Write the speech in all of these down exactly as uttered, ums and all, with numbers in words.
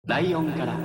ライオンから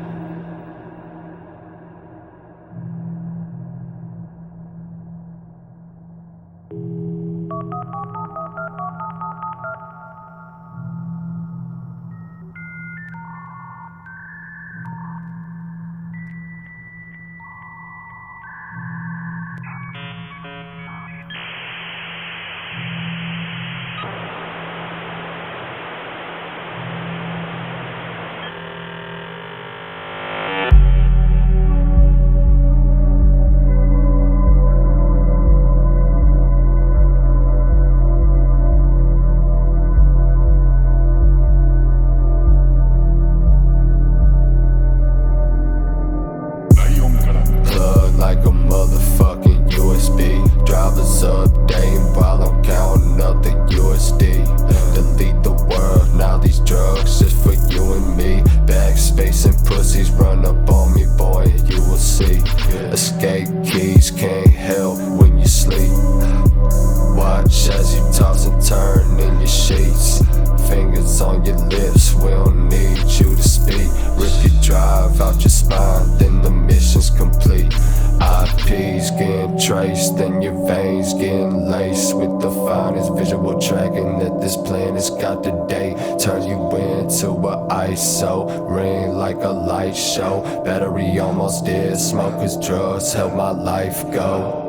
like a motherfucking U S B. Drivers updating while I'm counting up the U S D. Delete the world, now these drugs just for you and me. Backspace and pussies run up on me, boy, you will see. Escape keys can't help when you sleep. Watch as you toss and turn in your sheets. Fingers on your lips, we don't need you to speak. Rip your drive out your spine, then the mission's complete. I Ps getting traced, then your veins getting laced with the finest visual tracking that this planet's got today. Turn you into a I S O, ring like a light show. Battery almost dead, smoke 'cause drugs help my life go.